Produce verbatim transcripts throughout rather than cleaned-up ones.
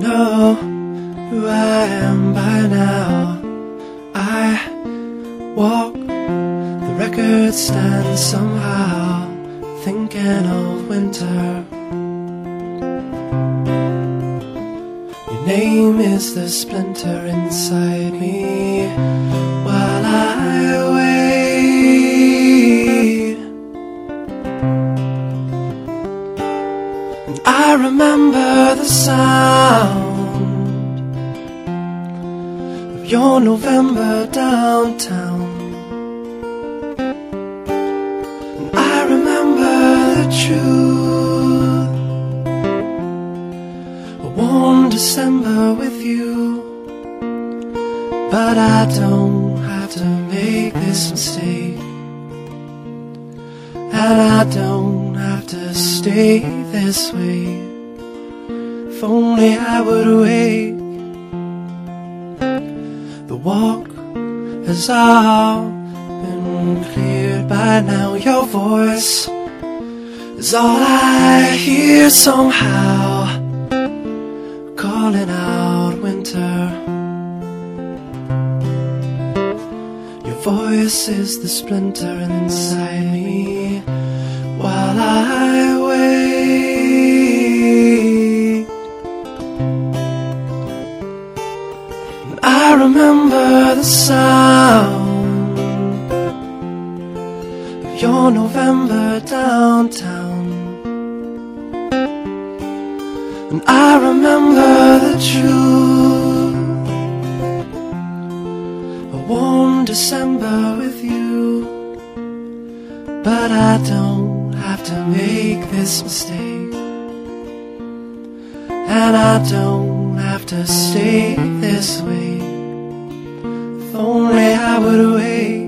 know who I am by now. I walk the record stand somehow, thinking of winter. Your name is the splinter inside me while I wait. And I remember the sound of your November downtown. And I remember the truth, a warm December with you. But I don't have to make this mistake, and I don't have to stay this way. If only I would wake. The walk has all been cleared by now. Your voice is all I hear somehow, calling out winter. Your voice is the splinter inside me while I wait. And I remember the sound of your November downtown. And I remember the truth, a warm December with you. But I don't have to make this mistake, and I don't have to stay this way. If only I would wait.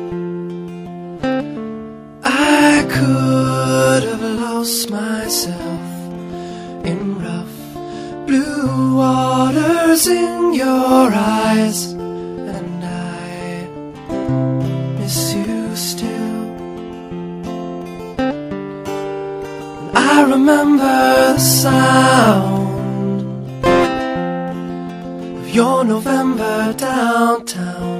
I could have lost myself in rough blue waters in your eyes, and I miss you still. And I remember the sound of your November downtown.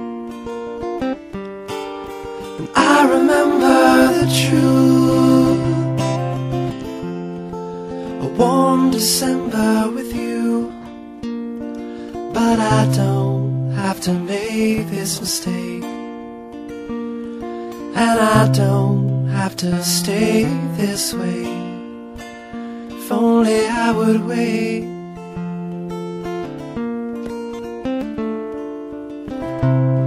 And I remember the truth, a warm December with you. But I don't have to make this mistake, and I don't have to stay this way. If only I would wait.